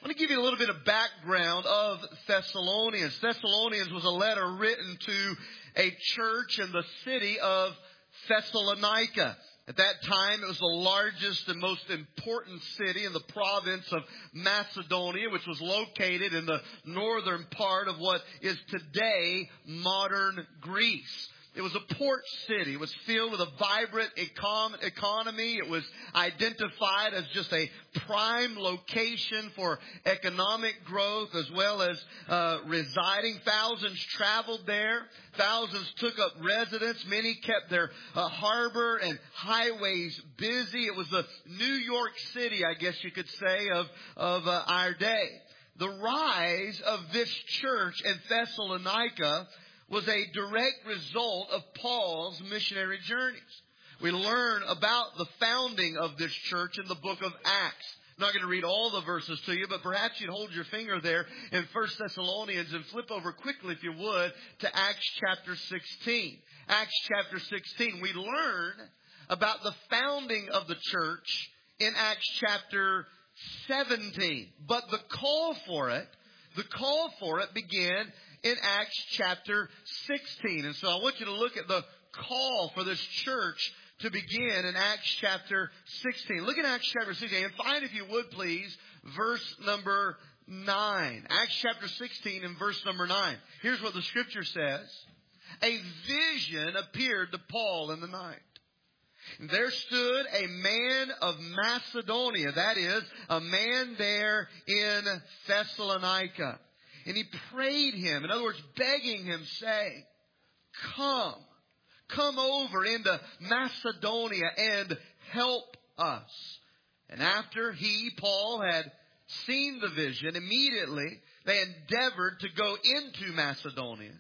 Let me give you a little bit of background of Thessalonians. Thessalonians was a letter written to a church in the city of Thessalonica. At that time, it was the largest and most important city in the province of Macedonia, which was located in the northern part of what is today modern Greece. It was a port city. It was filled with a vibrant economy. It was identified as just a prime location for economic growth as well as residing. Thousands traveled there. Thousands took up residence. Many kept their harbor and highways busy. It was the New York City, I guess you could say, of our day. The rise of this church in Thessalonica was a direct result of Paul's missionary journeys. We learn about the founding of this church in the book of Acts. I'm not going to read all the verses to you, but perhaps you'd hold your finger there in 1 Thessalonians and flip over quickly, if you would, to Acts chapter 16. Acts chapter 16, we learn about the founding of the church in Acts chapter 17. But the call for it began in Acts chapter 16. And so I want you to look at the call for this church to begin in Acts chapter 16. Look at Acts chapter 16 and find, if you would please, verse number 9. Acts chapter 16 and verse number 9. Here's what the scripture says. A vision appeared to Paul in the night. There stood a man of Macedonia, that is, a man there in Thessalonica. And he prayed him, in other words, begging him, saying, come over into Macedonia and help us. And after Paul, had seen the vision, immediately they endeavored to go into Macedonia,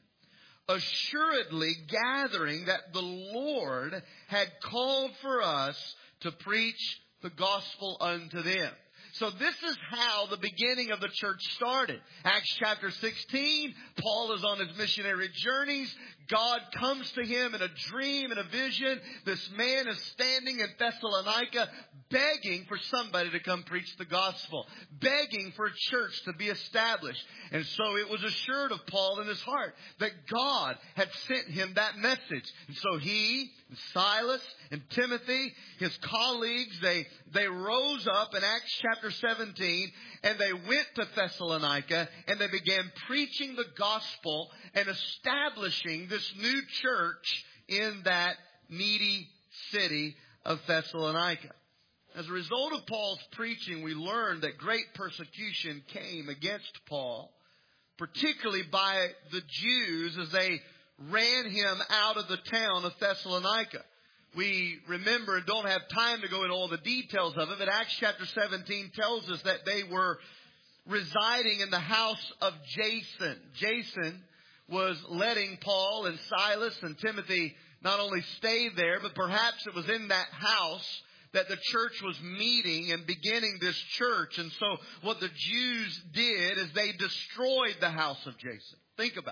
assuredly gathering that the Lord had called for us to preach the gospel unto them. So this is how the beginning of the church started. Acts chapter 16, Paul is on his missionary journeys. God comes to him in a dream, in a vision. This man is standing in Thessalonica begging for somebody to come preach the gospel, begging for a church to be established. And so it was assured of Paul in his heart that God had sent him that message. And so he, and Silas, and Timothy, his colleagues, they rose up in Acts chapter 17 and they went to Thessalonica and they began preaching the gospel and establishing this new church in that needy city of Thessalonica. As a result of Paul's preaching, we learned that great persecution came against Paul, particularly by the Jews as they ran him out of the town of Thessalonica. We remember and don't have time to go into all the details of it, but Acts chapter 17 tells us that they were residing in the house of Jason. Jason was letting Paul and Silas and Timothy not only stay there, but perhaps it was in that house that the church was meeting and beginning this church. And so what the Jews did is they destroyed the house of Jason. Think about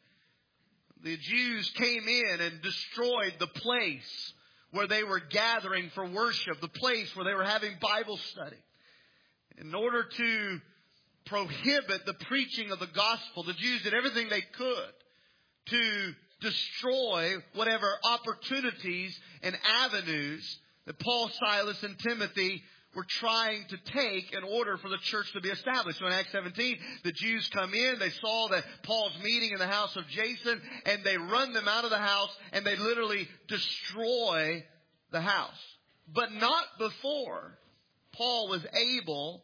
it. The Jews came in and destroyed the place where they were gathering for worship, the place where they were having Bible study. In order to prohibit the preaching of the gospel, the Jews did everything they could to destroy whatever opportunities and avenues that Paul, Silas, and Timothy were trying to take in order for the church to be established. So in Acts 17, the Jews come in, they saw that Paul's meeting in the house of Jason, and they run them out of the house, and they literally destroy the house. But not before Paul was able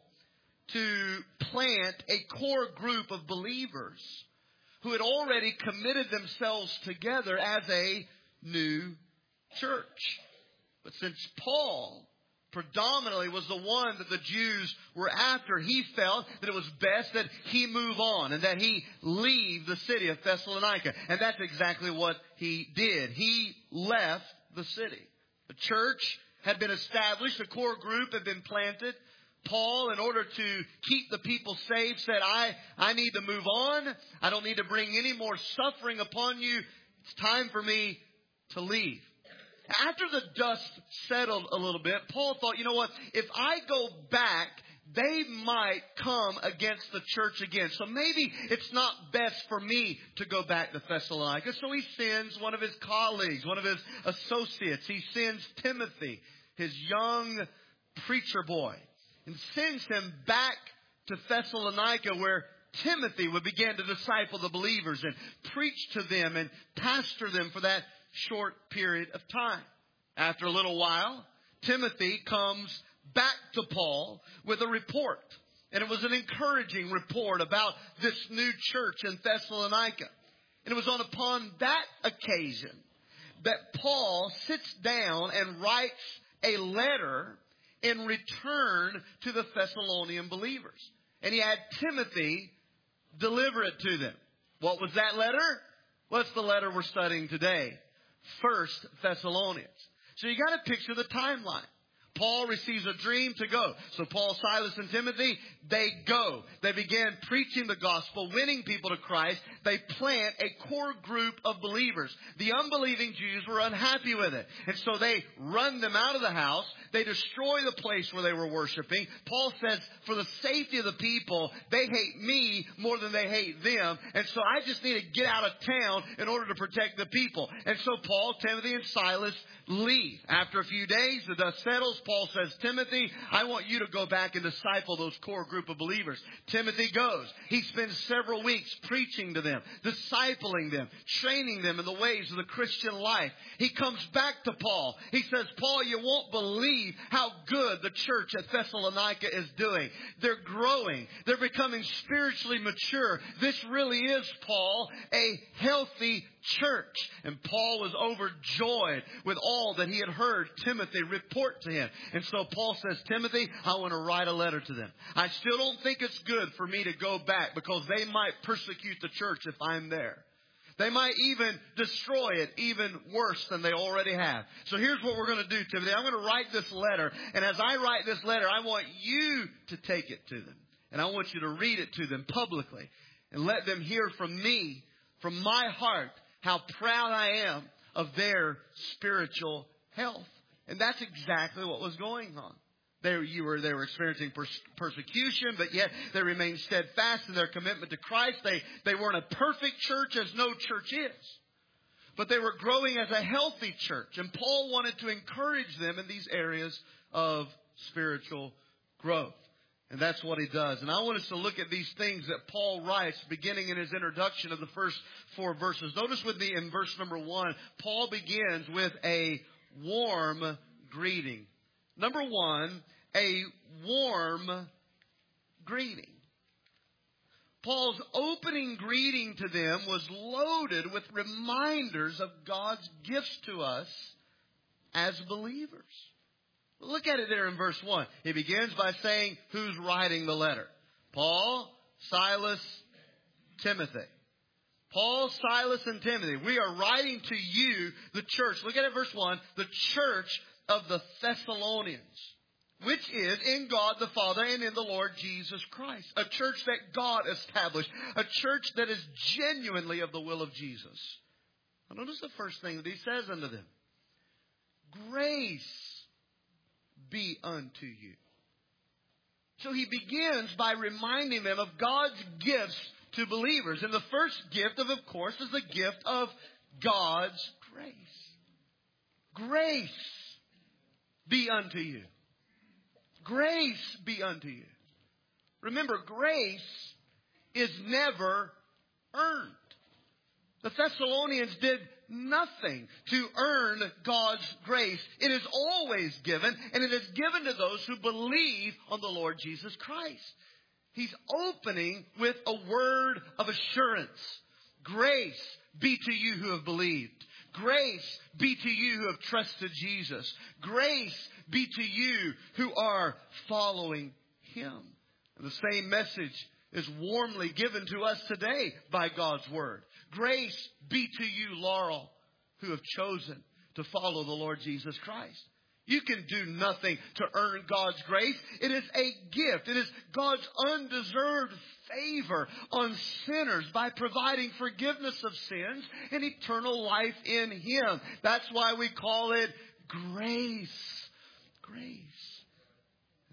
to plant a core group of believers who had already committed themselves together as a new church. But since Paul predominantly was the one that the Jews were after, he felt that it was best that he move on and that he leave the city of Thessalonica. And that's exactly what he did. He left the city. The church had been established. A core group had been planted. Paul, in order to keep the people safe, said, I need to move on. I don't need to bring any more suffering upon you. It's time for me to leave. After the dust settled a little bit, Paul thought, you know what? If I go back they might come against the church again. So maybe it's not best for me to go back to Thessalonica. So he sends one of his colleagues, one of his associates. He sends Timothy, his young preacher boy, and sends him back to Thessalonica, where Timothy would begin to disciple the believers and preach to them and pastor them for that short period of time. After a little while, Timothy comes back to Paul with a report. And it was an encouraging report about this new church in Thessalonica. And it was upon that occasion that Paul sits down and writes a letter in return to the Thessalonian believers. And he had Timothy deliver it to them. What was that letter? Well, it's the letter we're studying today. 1 Thessalonians. So you got to picture the timeline. Paul receives a dream to go. So Paul, Silas, and Timothy, they go. They began preaching the gospel, winning people to Christ. They plant a core group of believers. The unbelieving Jews were unhappy with it. And so they run them out of the house. They destroy the place where they were worshiping. Paul says, for the safety of the people, they hate me more than they hate them. And so I just need to get out of town in order to protect the people. And so Paul, Timothy, and Silas leave. After a few days, the dust settles. Paul says, Timothy, I want you to go back and disciple those core group of believers. Timothy goes. He spends several weeks preaching to them, discipling them, training them in the ways of the Christian life. He comes back to Paul. He says, Paul, you won't believe how good the church at Thessalonica is doing. They're growing. They're becoming spiritually mature. This really is, Paul, a healthy church. And Paul was overjoyed with all that he had heard Timothy report to him. And so Paul says, Timothy, I want to write a letter to them. I still don't think it's good for me to go back because they might persecute the church if I'm there. They might even destroy it even worse than they already have. So here's what we're going to do, Timothy. I'm going to write this letter. And as I write this letter, I want you to take it to them. And I want you to read it to them publicly. And let them hear from me, from my heart, how proud I am of their spiritual health. And that's exactly what was going on. They were experiencing persecution, but yet they remained steadfast in their commitment to Christ. They weren't a perfect church, as no church is. But they were growing as a healthy church. And Paul wanted to encourage them in these areas of spiritual growth. And that's what he does. And I want us to look at these things that Paul writes beginning in his introduction of the first 4 verses. Notice with me in verse number 1, Paul begins with a warm greeting. Number 1, a warm greeting. Paul's opening greeting to them was loaded with reminders of God's gifts to us as believers. Look at it there in verse 1. He begins by saying who's writing the letter. Paul, Silas, Timothy. Paul, Silas, and Timothy. We are writing to you, the church. Look at it, verse 1. The church of the Thessalonians, which is in God the Father and in the Lord Jesus Christ. A church that God established. A church that is genuinely of the will of Jesus. Now notice the first thing that he says unto them. Grace be unto you. So he begins by reminding them of God's gifts to believers. And the first gift, of course, is the gift of God's grace. Grace be unto you. Grace be unto you. Remember, grace is never earned. The Thessalonians did nothing to earn God's grace. It is always given, and it is given to those who believe on the Lord Jesus Christ. He's opening with a word of assurance. Grace be to you who have believed. Grace be to you who have trusted Jesus. Grace be to you who are following Him. And the same message is warmly given to us today by God's Word. Grace be to you, Laurel, who have chosen to follow the Lord Jesus Christ. You can do nothing to earn God's grace. It is a gift. It is God's undeserved favor on sinners by providing forgiveness of sins and eternal life in Him. That's why we call it grace. Grace.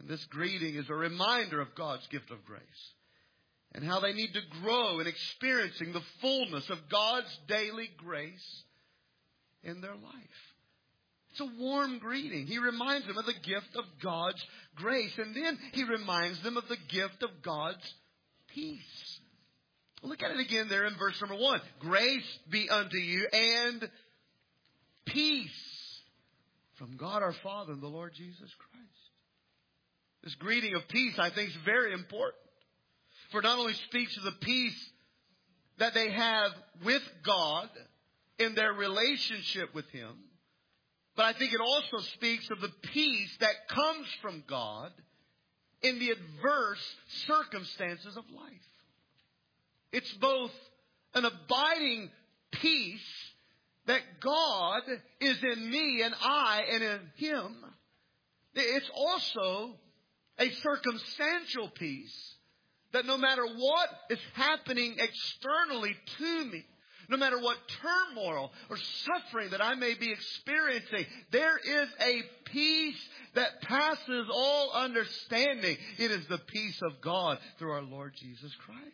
And this greeting is a reminder of God's gift of grace and how they need to grow in experiencing the fullness of God's daily grace in their life. It's a warm greeting. He reminds them of the gift of God's grace. And then he reminds them of the gift of God's peace. Look at it again there in verse number 1. Grace be unto you and peace from God our Father and the Lord Jesus Christ. This greeting of peace, I think, is very important. For it not only speaks of the peace that they have with God in their relationship with Him, but I think it also speaks of the peace that comes from God in the adverse circumstances of life. It's both an abiding peace that God is in me and I and in Him. It's also a circumstantial peace that no matter what is happening externally to me, no matter what turmoil or suffering that I may be experiencing, there is a peace that passes all understanding. It is the peace of God through our Lord Jesus Christ.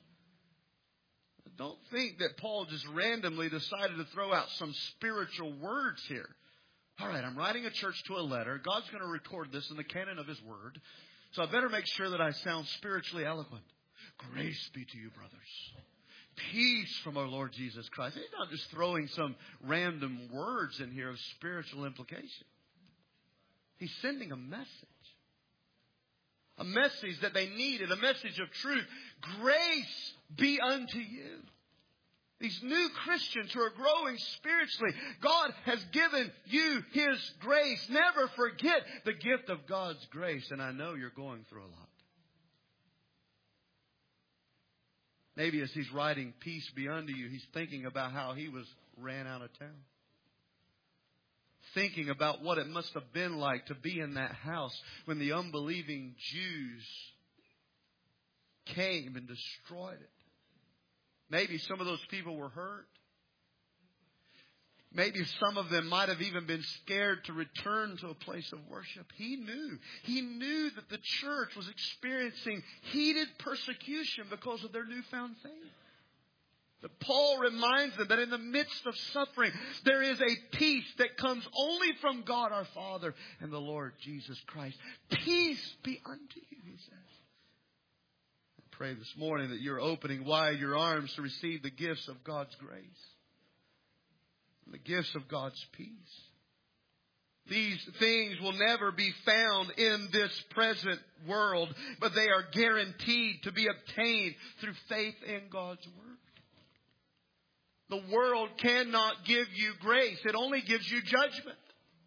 Don't think that Paul just randomly decided to throw out some spiritual words here. All right, I'm writing a church to a letter. God's going to record this in the canon of His Word. So I better make sure that I sound spiritually eloquent. Grace be to you, brothers. Peace from our Lord Jesus Christ. He's not just throwing some random words in here of spiritual implication. He's sending a message. A message that they needed. A message of truth. Grace be unto you. These new Christians who are growing spiritually, God has given you His grace. Never forget the gift of God's grace. And I know you're going through a lot. Maybe as he's writing peace be unto you, he's thinking about how he was ran out of town. Thinking about what it must have been like to be in that house when the unbelieving Jews came and destroyed it. Maybe some of those people were hurt. Maybe some of them might have even been scared to return to a place of worship. He knew that the church was experiencing heated persecution because of their newfound faith. But Paul reminds them that in the midst of suffering, there is a peace that comes only from God our Father and the Lord Jesus Christ. Peace be unto you, he says. I pray this morning that you're opening wide your arms to receive the gifts of God's grace. The gifts of God's peace. These things will never be found in this present world, but they are guaranteed to be obtained through faith in God's Word. The world cannot give you grace. It only gives you judgment.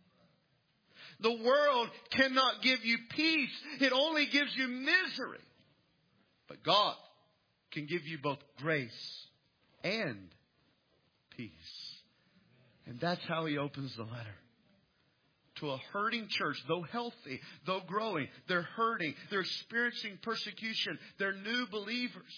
The world cannot give you peace. It only gives you misery. But God can give you both grace and peace. And that's how he opens the letter. To a hurting church, though healthy, though growing, they're hurting. They're experiencing persecution. They're new believers.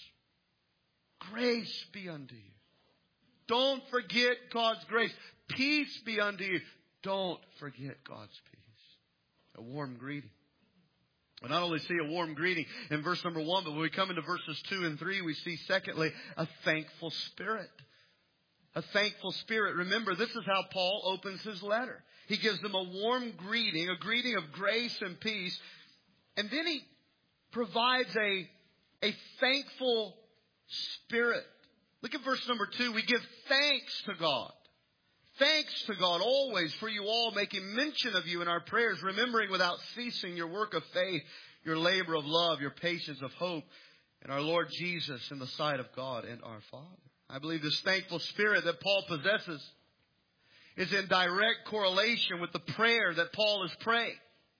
Grace be unto you. Don't forget God's grace. Peace be unto you. Don't forget God's peace. A warm greeting. We not only see a warm greeting in verse number 1, but when we come into verses 2 and 3, we see secondly, a thankful spirit. A thankful spirit. Remember, this is how Paul opens his letter. He gives them a warm greeting, a greeting of grace and peace. And then he provides a thankful spirit. Look at verse number 2. We give thanks to God. Thanks to God always for you all, making mention of you in our prayers, remembering without ceasing your work of faith, your labor of love, your patience of hope, and our Lord Jesus in the sight of God and our Father. I believe this thankful spirit that Paul possesses is in direct correlation with the prayer that Paul is praying.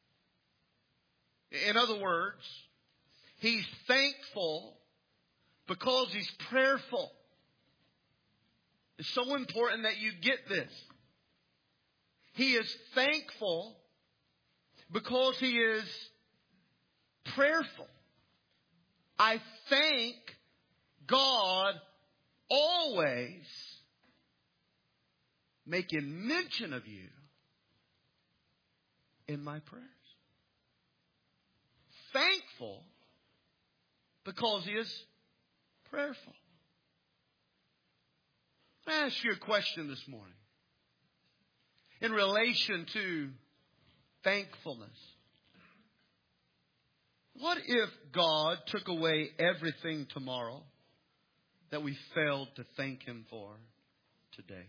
In other words, he's thankful because he's prayerful. It's so important that you get this. He is thankful because he is prayerful. I thank God always making mention of you in my prayers. thankful because he is prayerful. I ask you a question this morning in relation to thankfulness. What if God took away everything tomorrow that we failed to thank Him for today?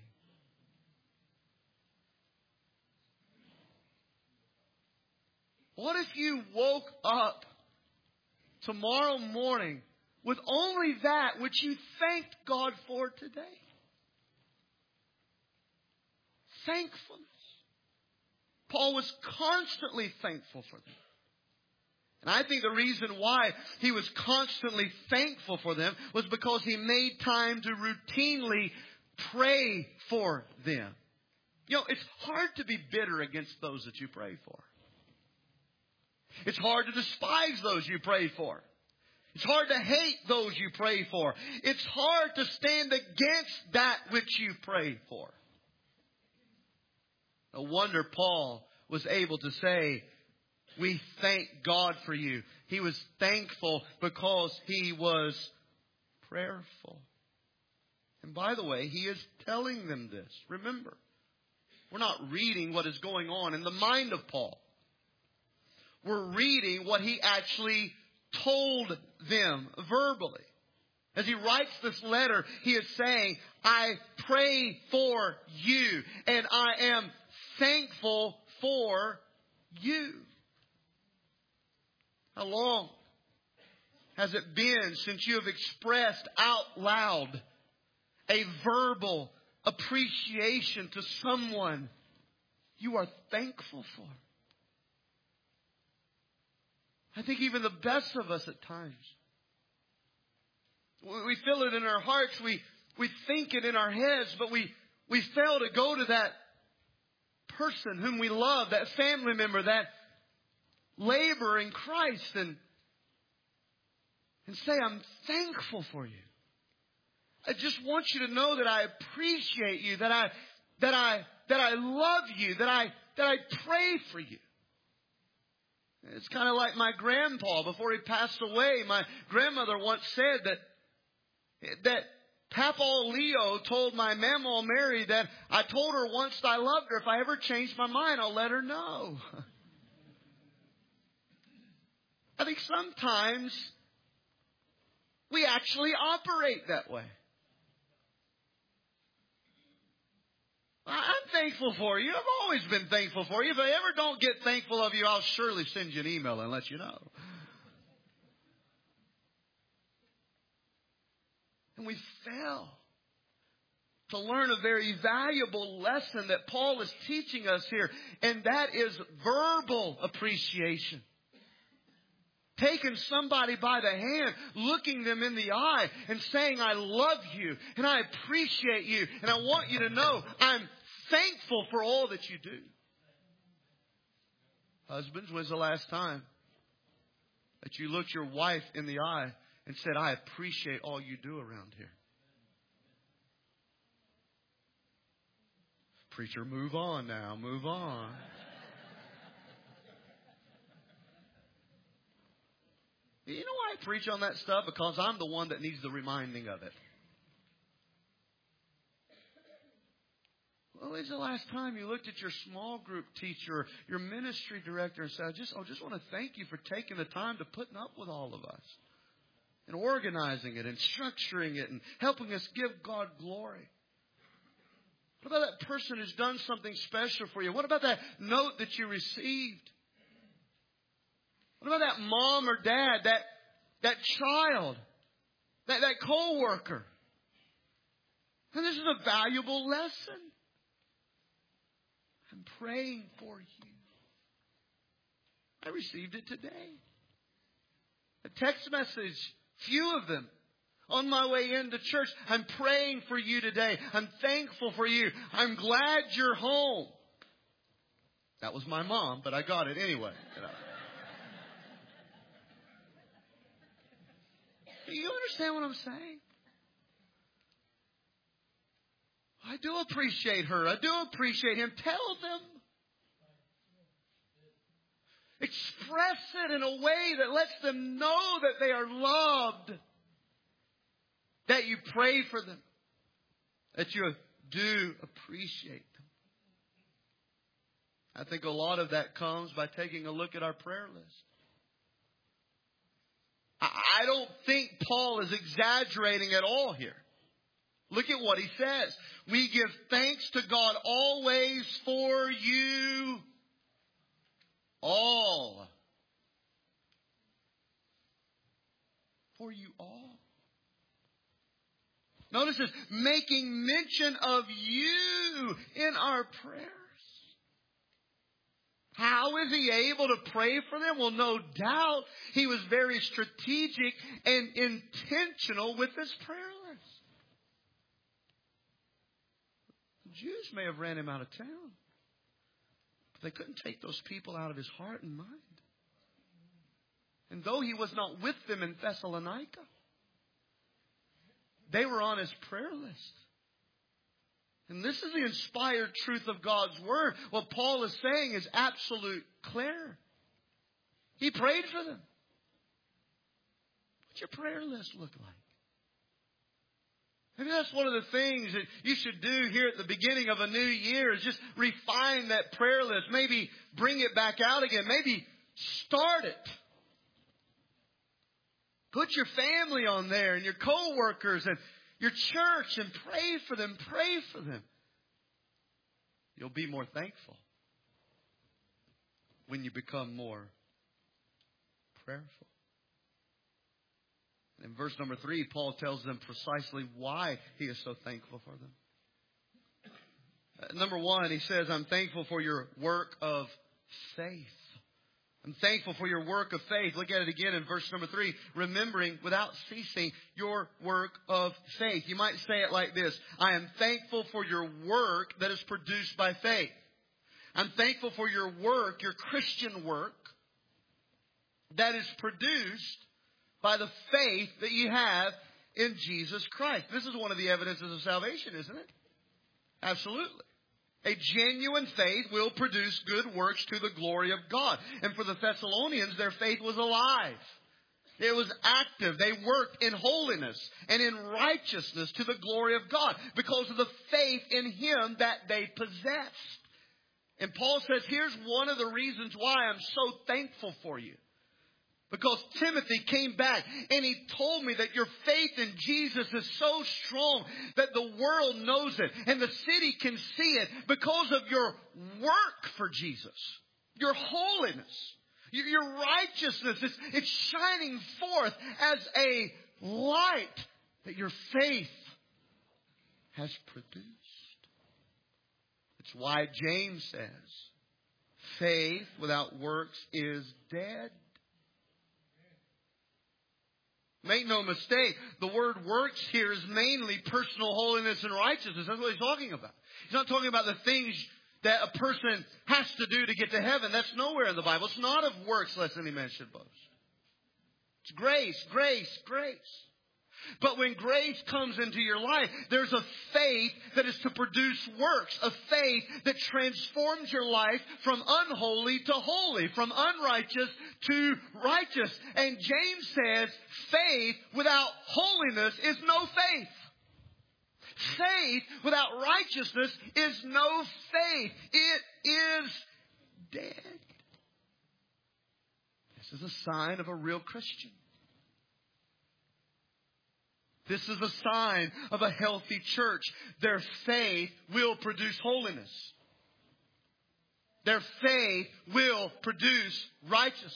What if you woke up tomorrow morning with only that which you thanked God for today? Thankfulness. Paul was constantly thankful for them. And I think the reason why he was constantly thankful for them was because he made time to routinely pray for them. You know, it's hard to be bitter against those that you pray for. It's hard to despise those you pray for. It's hard to hate those you pray for. It's hard to stand against that which you pray for. No wonder Paul was able to say, we thank God for you. He was thankful because he was prayerful. And by the way, he is telling them this. Remember, we're not reading what is going on in the mind of Paul. We're reading what he actually told them verbally. As he writes this letter, he is saying, I pray for you, and I am thankful for you. How long has it been since you have expressed out loud a verbal appreciation to someone you are thankful for? I think even the best of us at times, we feel it in our hearts, we think it in our heads, but we fail to go to that person whom we love, that family member, that labor in Christ, and say, I'm thankful for you. I just want you to know that I appreciate you, that I love you, that I pray for you. It's kind of like my grandpa before he passed away. My grandmother once said that Papa Leo told my Mama Mary that I told her once I loved her. If I ever change my mind, I'll let her know. I think sometimes we actually operate that way. I'm thankful for you. I've always been thankful for you. If I ever don't get thankful of you, I'll surely send you an email and let you know. And we fail to learn a very valuable lesson that Paul is teaching us here, and that is verbal appreciation. Taking somebody by the hand, looking them in the eye and saying, I love you and I appreciate you and I want you to know I'm thankful for all that you do. Husbands, when's the last time that you looked your wife in the eye and said, I appreciate all you do around here? Preacher, move on now, move on. You know why I preach on that stuff? Because I'm the one that needs the reminding of it. Well, when's the last time you looked at your small group teacher, your ministry director, and said, I just want to thank you for taking the time to putting up with all of us and organizing it and structuring it and helping us give God glory? What about that person who's done something special for you? What about that note that you received? What about that mom or dad, that child, that co-worker? And this is a valuable lesson. I'm praying for you. I received it today. A text message, few of them. On my way into church, I'm praying for you today. I'm thankful for you. I'm glad you're home. That was my mom, but I got it anyway. Do you understand what I'm saying? I do appreciate her. I do appreciate him. Tell them. Express it in a way that lets them know that they are loved. That you pray for them. That you do appreciate them. I think a lot of that comes by taking a look at our prayer list. I don't think Paul is exaggerating at all here. Look at what he says. We give thanks to God always for you all. For you all. Notice this. Making mention of you in our prayers. How is he able to pray for them? Well, no doubt he was very strategic and intentional with his prayer list. The Jews may have ran him out of town, but they couldn't take those people out of his heart and mind. And though he was not with them in Thessalonica, they were on his prayer list. And this is the inspired truth of God's Word. What Paul is saying is absolute clear. He prayed for them. What's your prayer list look like? Maybe that's one of the things that you should do here at the beginning of a new year is just refine that prayer list. Maybe bring it back out again. Maybe start it. Put your family on there and your co-workers and your church and pray for them. Pray for them. You'll be more thankful when you become more prayerful. In verse number 3, Paul tells them precisely why he is so thankful for them. Number 1, he says, I'm thankful for your work of faith. I'm thankful for your work of faith. Look at it again in verse number 3. Remembering without ceasing your work of faith. You might say it like this. I am thankful for your work that is produced by faith. I'm thankful for your work, your Christian work, that is produced by the faith that you have in Jesus Christ. This is one of the evidences of salvation, isn't it? Absolutely. A genuine faith will produce good works to the glory of God. And for the Thessalonians, their faith was alive. It was active. They worked in holiness and in righteousness to the glory of God because of the faith in Him that they possessed. And Paul says, here's one of the reasons why I'm so thankful for you. Because Timothy came back and he told me that your faith in Jesus is so strong that the world knows it and the city can see it because of your work for Jesus. Your holiness, your righteousness, it's shining forth as a light that your faith has produced. It's why James says, faith without works is dead. Make no mistake, the word works here is mainly personal holiness and righteousness. That's what he's talking about. He's not talking about the things that a person has to do to get to heaven. That's nowhere in the Bible. It's not of works lest any man should boast. It's grace, grace, grace. But when grace comes into your life, there's a faith that is to produce works. A faith that transforms your life from unholy to holy, from unrighteous to righteous. And James says, faith without holiness is no faith. Faith without righteousness is no faith. It is dead. This is a sign of a real Christian. This is a sign of a healthy church. Their faith will produce holiness. Their faith will produce righteousness.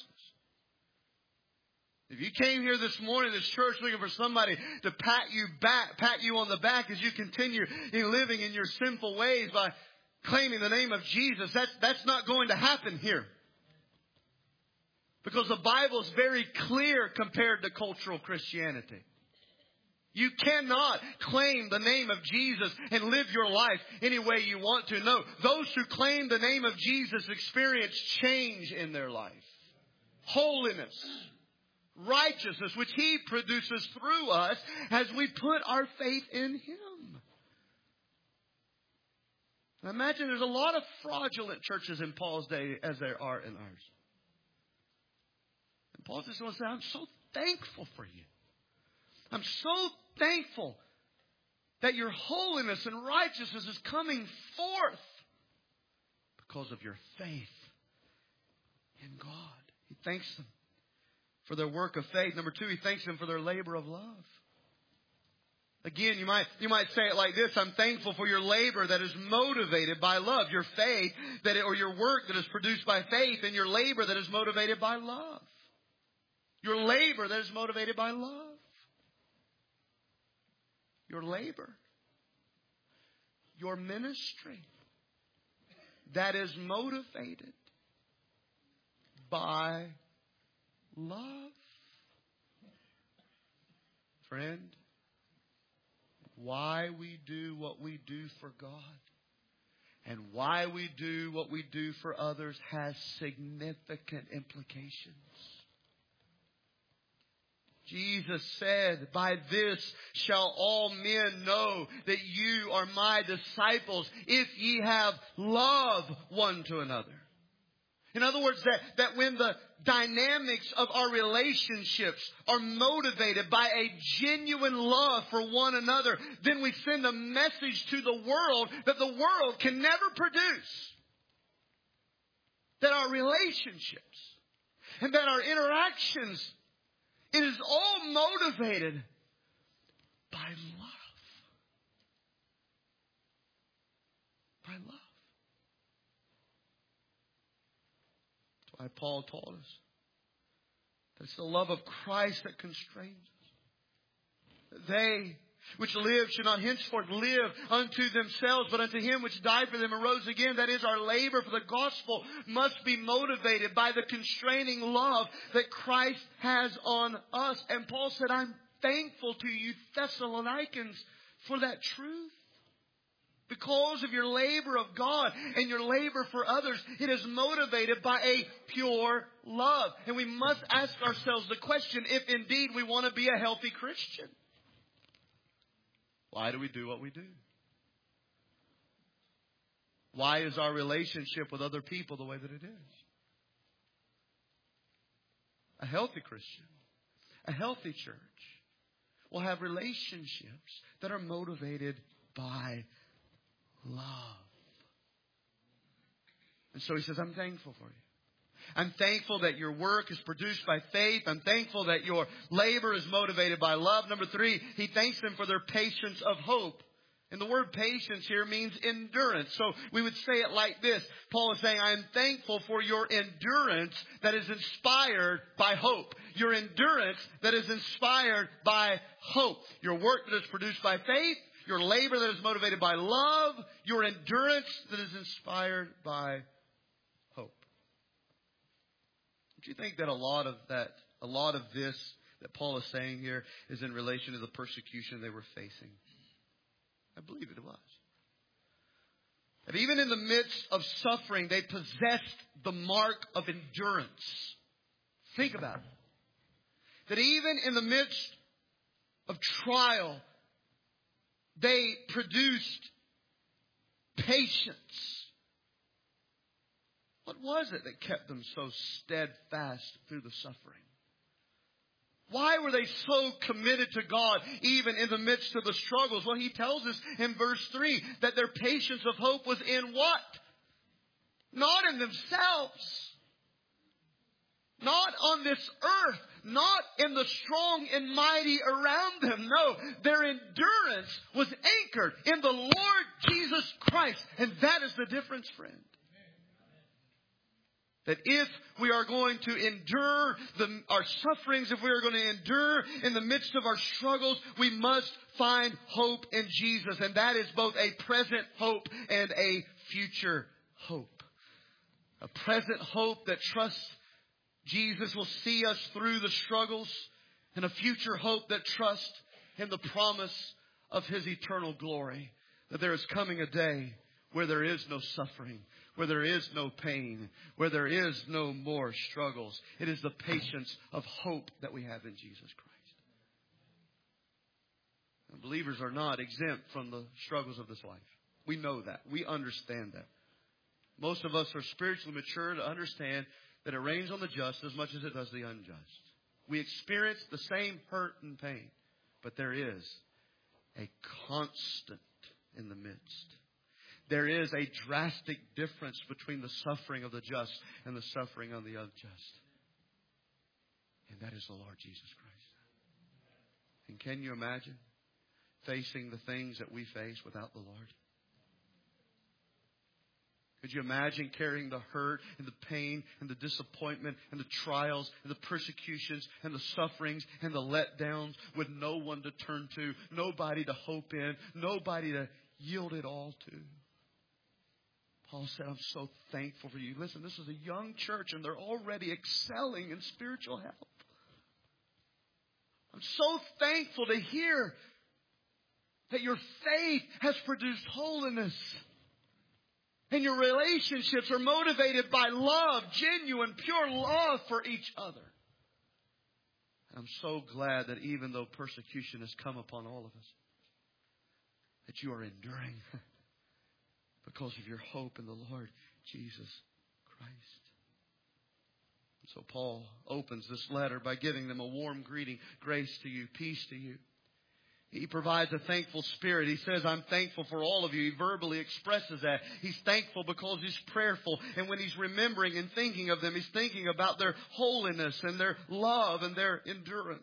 If you came here this morning, this church, looking for somebody to pat you on the back as you continue living in your sinful ways by claiming the name of Jesus, that's not going to happen here. Because the Bible is very clear compared to cultural Christianity. You cannot claim the name of Jesus and live your life any way you want to. No, those who claim the name of Jesus experience change in their life. Holiness, righteousness, which He produces through us as we put our faith in Him. I imagine there's a lot of fraudulent churches in Paul's day as there are in ours. Paul just wants to say, I'm so thankful for you. I'm so thankful that your holiness and righteousness is coming forth because of your faith in God. He thanks them for their work of faith. Number two, he thanks them for their labor of love. Again, you might say it like this: I'm thankful for your labor that is motivated by love. Your faith or your work that is produced by faith, and your labor that is motivated by love. Your labor that is motivated by love. Your labor. Your ministry that is motivated by love. Friend, why we do what we do for God and why we do what we do for others has significant implications. Jesus said, by this shall all men know that you are my disciples, if ye have love one to another. In other words, that when the dynamics of our relationships are motivated by a genuine love for one another, then we send a message to the world that the world can never produce. That our relationships and that our interactions, it is all motivated by love. By love. That's why Paul taught us that it's the love of Christ that constrains us. They which live should not henceforth live unto themselves, but unto Him which died for them and rose again. That is, our labor for the gospel must be motivated by the constraining love that Christ has on us. And Paul said, I'm thankful to you, Thessalonians, for that truth. Because of your labor of God and your labor for others, it is motivated by a pure love. And we must ask ourselves the question, if indeed we want to be a healthy Christian. Why do we do what we do? Why is our relationship with other people the way that it is? A healthy Christian, a healthy church will have relationships that are motivated by love. And so he says, I'm thankful for you. I'm thankful that your work is produced by faith. I'm thankful that your labor is motivated by love. Number three, he thanks them for their patience of hope. And the word patience here means endurance. So we would say it like this. Paul is saying, I am thankful for your endurance that is inspired by hope. Your endurance that is inspired by hope. Your work that is produced by faith. Your labor that is motivated by love. Your endurance that is inspired by hope. Do you think that a lot of this that Paul is saying here is in relation to the persecution they were facing? I believe it was. That even in the midst of suffering, they possessed the mark of endurance. Think about it. That even in the midst of trial, they produced patience. What was it that kept them so steadfast through the suffering? Why were they so committed to God even in the midst of the struggles? Well, he tells us in verse 3 that their patience of hope was in what? Not in themselves. Not on this earth. Not in the strong and mighty around them. No, their endurance was anchored in the Lord Jesus Christ. And that is the difference, friend. That if we are going to endure our sufferings, if we are going to endure in the midst of our struggles, we must find hope in Jesus. And that is both a present hope and a future hope. A present hope that trusts Jesus will see us through the struggles, and a future hope that trusts in the promise of His eternal glory. That there is coming a day where there is no suffering, where there is no pain, where there is no more struggles. It is the patience of hope that we have in Jesus Christ. And believers are not exempt from the struggles of this life. We know that. We understand that. Most of us are spiritually mature to understand that it rains on the just as much as it does the unjust. We experience the same hurt and pain, but there is a constant in the midst. There is a drastic difference between the suffering of the just and the suffering of the unjust. And that is the Lord Jesus Christ. And can you imagine facing the things that we face without the Lord? Could you imagine carrying the hurt and the pain and the disappointment and the trials and the persecutions and the sufferings and the letdowns with no one to turn to, nobody to hope in, nobody to yield it all to? Paul said, I'm so thankful for you. Listen, this is a young church and they're already excelling in spiritual health. I'm so thankful to hear that your faith has produced holiness. And your relationships are motivated by love, genuine, pure love for each other. And I'm so glad that even though persecution has come upon all of us, that you are enduring because of your hope in the Lord Jesus Christ. And so Paul opens this letter by giving them a warm greeting, grace to you, peace to you. He provides a thankful spirit. He says, I'm thankful for all of you. He verbally expresses that. He's thankful because he's prayerful. And when he's remembering and thinking of them, he's thinking about their holiness and their love and their endurance.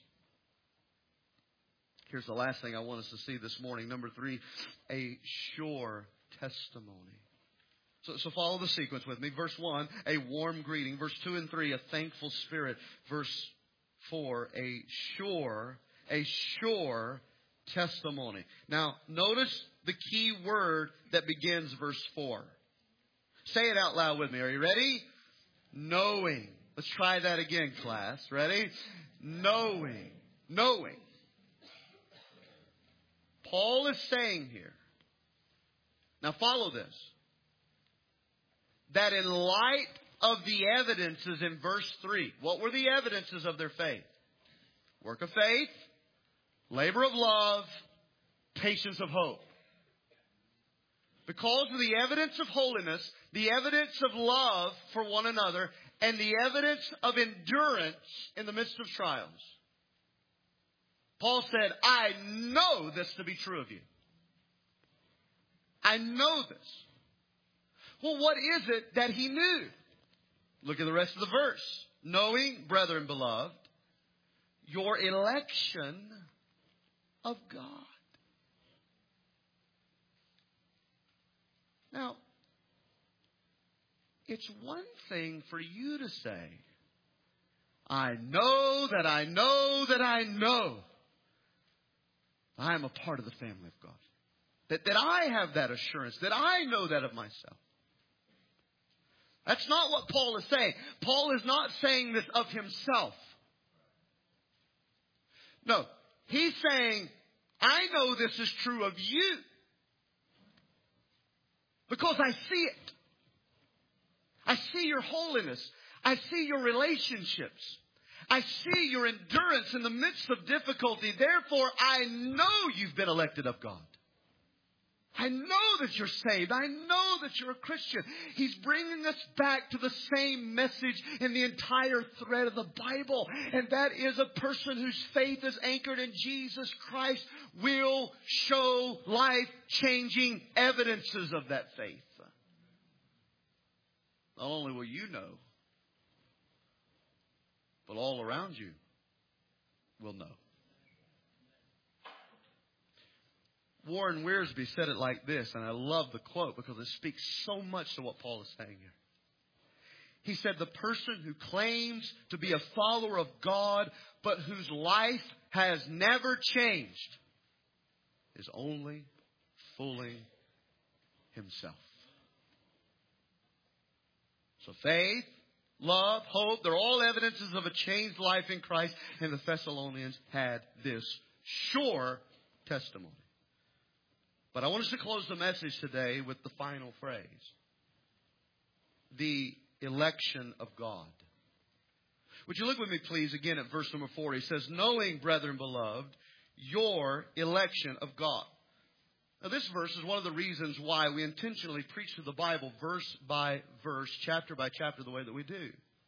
Here's the last thing I want us to see this morning. Number 3, a sure testimony. So follow the sequence with me. Verse 1, a warm greeting. Verse 2 and 3, a thankful spirit. Verse 4, a sure testimony. Now, notice the key word that begins verse 4. Say it out loud with me. Are you ready? Knowing. Let's try that again, class. Ready? Knowing. Knowing. Paul is saying here, now follow this, that in light of the evidences in verse 3, what were the evidences of their faith? Work of faith, labor of love, patience of hope. Because of the evidence of holiness, the evidence of love for one another, and the evidence of endurance in the midst of trials, Paul said, I know this to be true of you. I know this. Well, what is it that he knew? Look at the rest of the verse. Knowing, brethren beloved, your election of God. Now, it's one thing for you to say, I know that I know that I know I am a part of the family of God. That I have that assurance, that I know that of myself. That's not what Paul is saying. Paul is not saying this of himself. No, he's saying, I know this is true of you. Because I see it. I see your holiness. I see your relationships. I see your endurance in the midst of difficulty. Therefore, I know you've been elected of God. I know that you're saved. I know that you're a Christian. He's bringing us back to the same message in the entire thread of the Bible. And that is a person whose faith is anchored in Jesus Christ will show life-changing evidences of that faith. Not only will you know, but all around you will know. Warren Wiersbe said it like this, and I love the quote because it speaks so much to what Paul is saying here. He said, the person who claims to be a follower of God, but whose life has never changed, is only fooling himself. So faith, love, hope, they're all evidences of a changed life in Christ, and the Thessalonians had this sure testimony. But I want us to close the message today with the final phrase. The election of God. Would you look with me, please, again at verse number 4. He says, knowing, brethren beloved, your election of God. Now, this verse is one of the reasons why we intentionally preach through the Bible verse by verse, chapter by chapter, the way that we do.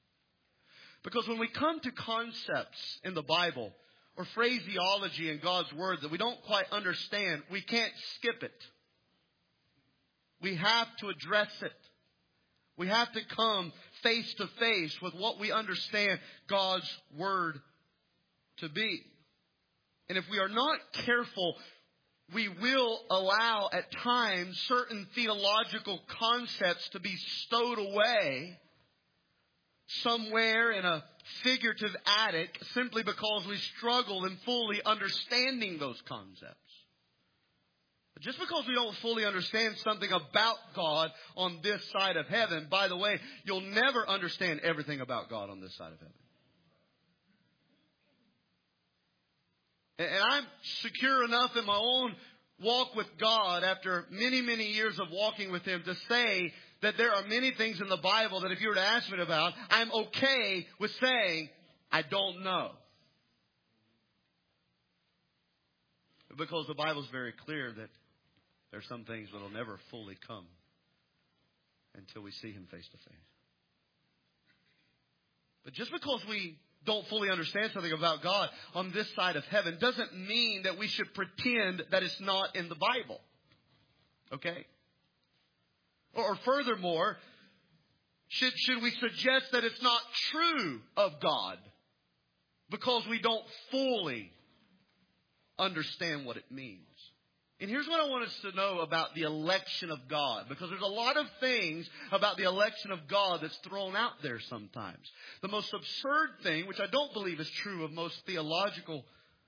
Because when we come to concepts in the Bible or phraseology in God's Word that we don't quite understand, we can't skip it. We have to address it. We have to come face to face with what we understand God's Word to be. And if we are not careful, we will allow at times certain theological concepts to be stowed away somewhere in a figurative attic simply because we struggle in fully understanding those concepts. But just because we don't fully understand something about God on this side of heaven, by the way, you'll never understand everything about God on this side of heaven. And I'm secure enough in my own walk with God after many, many years of walking with Him to say that there are many things in the Bible that if you were to ask me about, I'm okay with saying, I don't know. Because the Bible is very clear that there are some things that will never fully come until we see Him face to face. But just because we don't fully understand something about God on this side of heaven doesn't mean that we should pretend that it's not in the Bible. Okay? Or furthermore, should we suggest that it's not true of God because we don't fully understand what it means? And here's what I want us to know about the election of God, because there's a lot of things about the election of God that's thrown out there sometimes. The most absurd thing, which I don't believe is true of most theological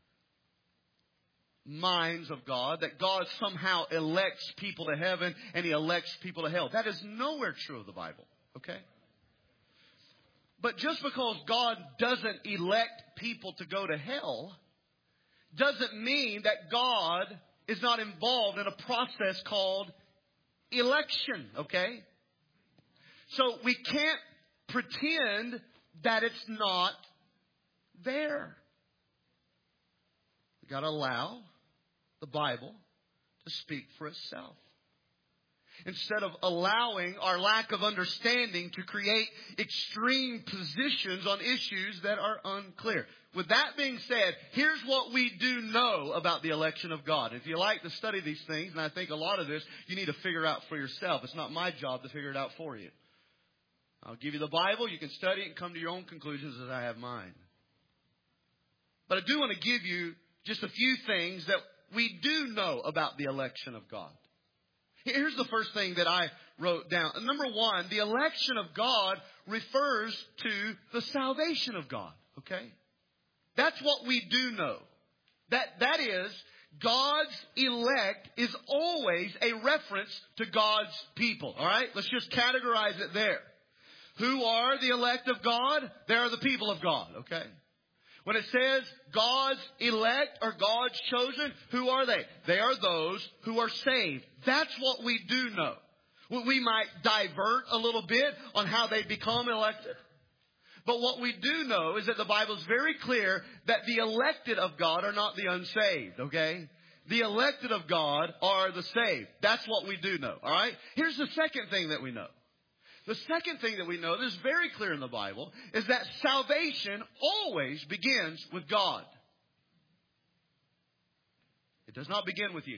minds of God, that God somehow elects people to heaven and He elects people to hell. That is nowhere true of the Bible. Okay? But just because God doesn't elect people to go to hell doesn't mean that God is not involved in a process called election, okay? So we can't pretend that it's not there. We've got to allow the Bible to speak for itself. Instead of allowing our lack of understanding to create extreme positions on issues that are unclear. With that being said, here's what we do know about the election of God. If you like to study these things, and I think a lot of this you need to figure out for yourself. It's not my job to figure it out for you. I'll give you the Bible. You can study it and come to your own conclusions as I have mine. But I do want to give you just a few things that we do know about the election of God. Here's the first thing that I wrote down. Number one, the election of God refers to the salvation of God. Okay? That's what we do know. That is, God's elect is always a reference to God's people. All right? Let's just categorize it there. Who are the elect of God? They are the people of God. Okay? When it says God's elect or God's chosen, who are they? They are those who are saved. That's what we do know. We might divert a little bit on how they become elected. But what we do know is that the Bible is very clear that the elected of God are not the unsaved, okay? The elected of God are the saved. That's what we do know, all right? Here's the second thing that we know. The second thing that we know that is very clear in the Bible is that salvation always begins with God. It does not begin with you.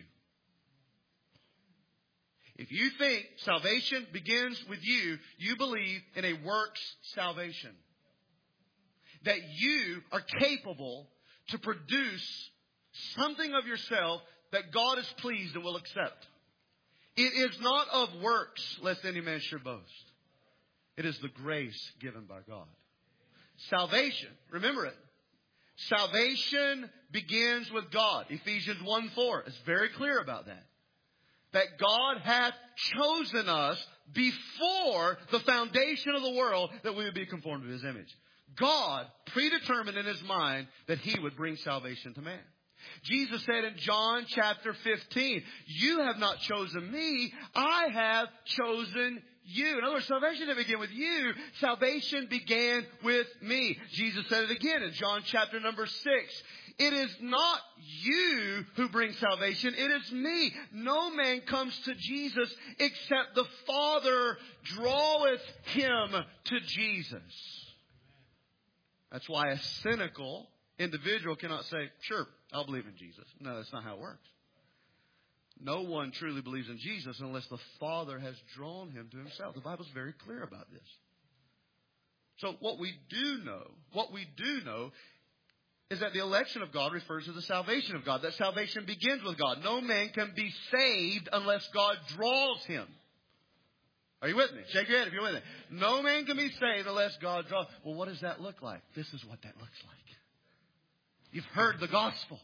If you think salvation begins with you, you believe in a works salvation. That you are capable to produce something of yourself that God is pleased and will accept. It is not of works, lest any man should boast. It is the grace given by God. Salvation, remember it. Salvation begins with God. Ephesians 1:4 is very clear about that. That God hath chosen us before the foundation of the world that we would be conformed to His image. God predetermined in His mind that He would bring salvation to man. Jesus said in John chapter 15, you have not chosen me, I have chosen you. In other words, salvation didn't begin with you. Salvation began with me. Jesus said it again in John chapter number 6. It is not you who bring salvation. It is me. No man comes to Jesus except the Father draweth him to Jesus. That's why a cynical individual cannot say, sure, I'll believe in Jesus. No, that's not how it works. No one truly believes in Jesus unless the Father has drawn him to himself. The Bible's very clear about this. So what we do know is that the election of God refers to the salvation of God. That salvation begins with God. No man can be saved unless God draws him. Are you with me? Shake your head if you're with me. No man can be saved unless God draws. Well, what does that look like? This is what that looks like. You've heard the gospel.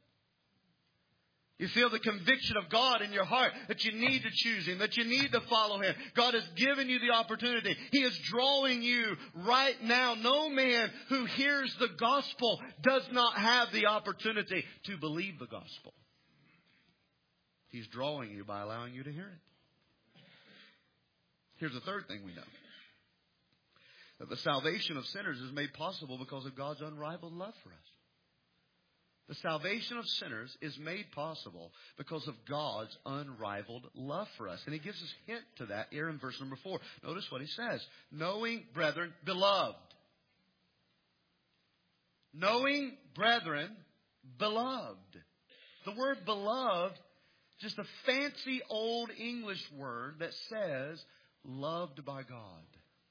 You feel the conviction of God in your heart that you need to choose Him, that you need to follow Him. God has given you the opportunity. He is drawing you right now. No man who hears the gospel does not have the opportunity to believe the gospel. He's drawing you by allowing you to hear it. Here's the third thing we know. That the salvation of sinners is made possible because of God's unrivaled love for us. The salvation of sinners is made possible because of God's unrivaled love for us. And He gives us a hint to that here in verse number 4. Notice what He says. Knowing, brethren, beloved. Knowing, brethren, beloved. The word beloved, just a fancy old English word that says loved by God.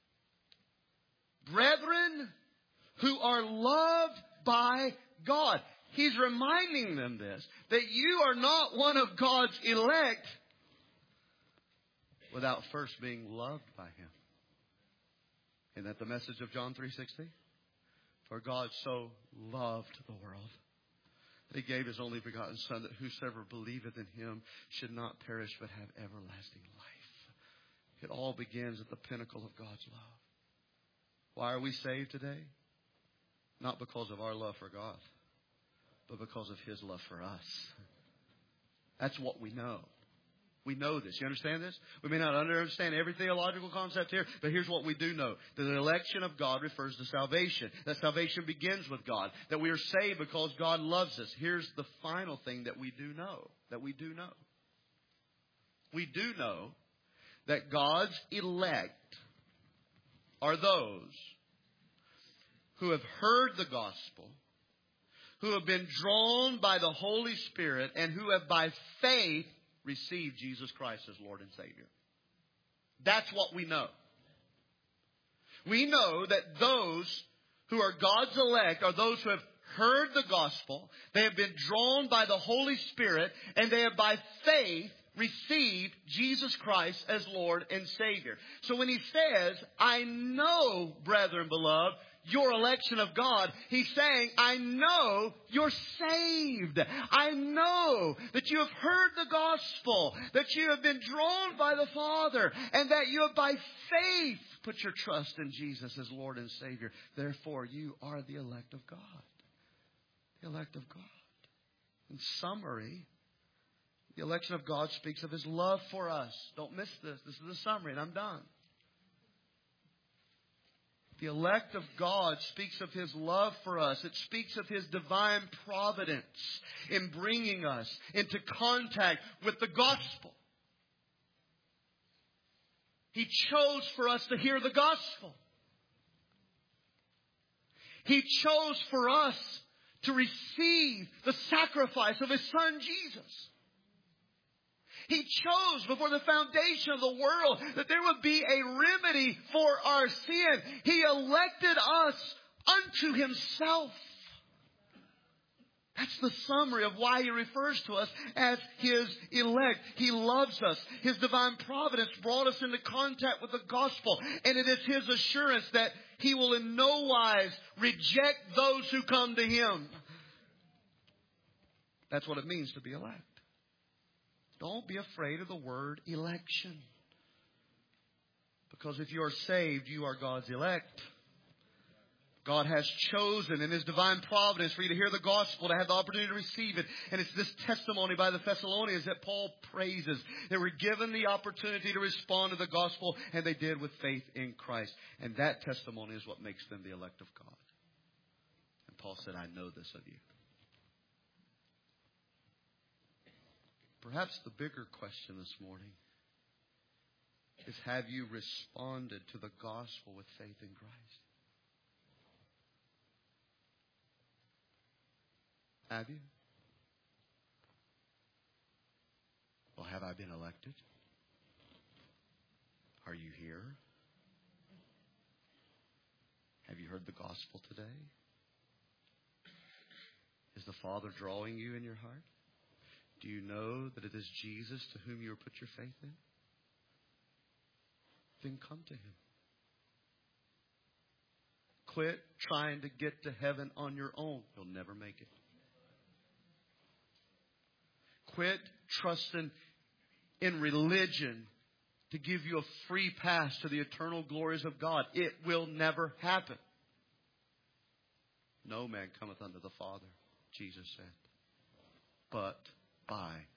Brethren who are loved by God. He's reminding them this, that you are not one of God's elect without first being loved by Him. Isn't that the message of John 3:16? For God so loved the world that He gave His only begotten Son, that whosoever believeth in Him should not perish but have everlasting life. It all begins at the pinnacle of God's love. Why are we saved today? Not because of our love for God, but because of His love for us. That's what we know. We know this. You understand this? We may not understand every theological concept here, but here's what we do know. That the election of God refers to salvation. That salvation begins with God. That we are saved because God loves us. Here's the final thing that we do know. We do know that God's elect are those who have heard the gospel, who have been drawn by the Holy Spirit, and who have by faith received Jesus Christ as Lord and Savior. That's what we know. We know that those who are God's elect are those who have heard the gospel, they have been drawn by the Holy Spirit, and they have by faith received Jesus Christ as Lord and Savior. So when He says, I know, brethren beloved, your election of God, He's saying, I know you're saved. I know that you have heard the gospel, that you have been drawn by the Father, and that you have by faith put your trust in Jesus as Lord and Savior. Therefore, you are the elect of God. The elect of God. In summary, the election of God speaks of His love for us. Don't miss this. This is the summary, and I'm done. The elect of God speaks of His love for us. It speaks of His divine providence in bringing us into contact with the gospel. He chose for us to hear the gospel. He chose for us to receive the sacrifice of His Son, Jesus. He chose before the foundation of the world that there would be a remedy for our sin. He elected us unto Himself. That's the summary of why He refers to us as His elect. He loves us. His divine providence brought us into contact with the gospel. And it is His assurance that He will in no wise reject those who come to Him. That's what it means to be elect. Don't be afraid of the word election. Because if you are saved, you are God's elect. God has chosen in His divine providence for you to hear the gospel, to have the opportunity to receive it. And it's this testimony by the Thessalonians that Paul praises. They were given the opportunity to respond to the gospel, and they did with faith in Christ. And that testimony is what makes them the elect of God. And Paul said, I know this of you. Perhaps the bigger question this morning is, have you responded to the gospel with faith in Christ? Have you? Well, have I been elected? Are you here? Have you heard the gospel today? Is the Father drawing you in your heart? Do you know that it is Jesus to whom you have put your faith in? Then come to Him. Quit trying to get to heaven on your own. You'll never make it. Quit trusting in religion to give you a free pass to the eternal glories of God. It will never happen. No man cometh unto the Father, Jesus said, but by